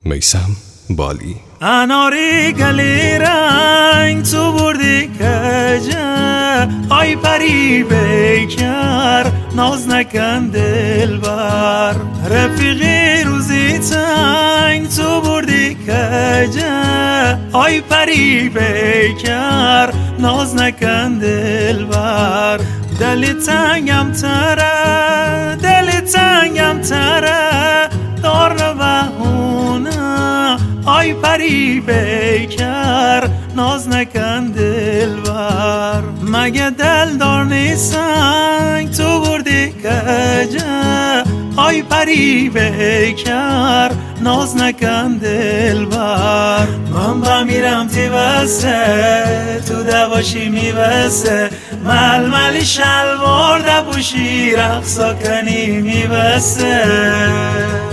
میثم بالی. اناری گلی رنگ تو بردی کجا، آی پری بیکر ناز نکن دلبر. رفیقی روزی تنگ تو بردی کجا، آی پری بیکر ناز نکن دلبر. دلی تنگم تره، دلی تنگم تره، دار بهونه، آی پری بیکر ناز نکن دلبر. مگه دل دار نیستن تو بردی کجا، آی پری بیکر ناز نکن دلبر. من بمیرم تی بسه تو دواشی میبسه، ململی شلوار دبوشی رقصا کنی میبسه.